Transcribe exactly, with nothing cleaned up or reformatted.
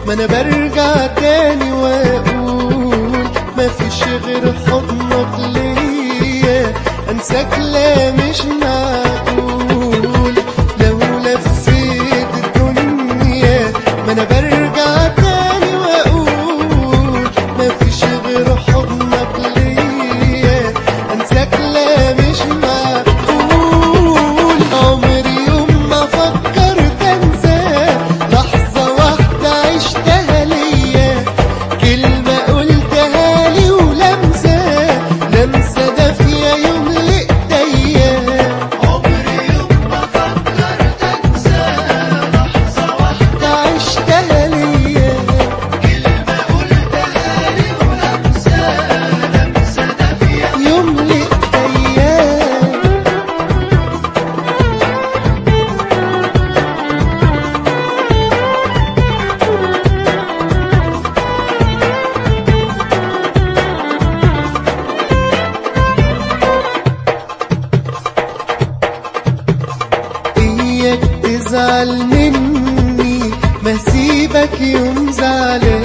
ما انا برجع تاني واقول مفيش غير حضنك ليا، انساك لا مش معقول. لو لفيت الدنيا ما انا برجع تاني واقول مفيش غير حضنك ليا، انساك لا مش معقول. عمري يوم ما فكرت انساك، لحظة واحدة عشتها ليا، كلمة قلتها لي ولمسة لمسة دافية يملئ ايديا. عمري يوم ما فكرت انساك، لحظة واحدة عشتها ليا، كلمة قلتها لي ولمسة لمسة دافية يملئ ايديا. إياك تزعل مني، ما سيبك يوم زعلان.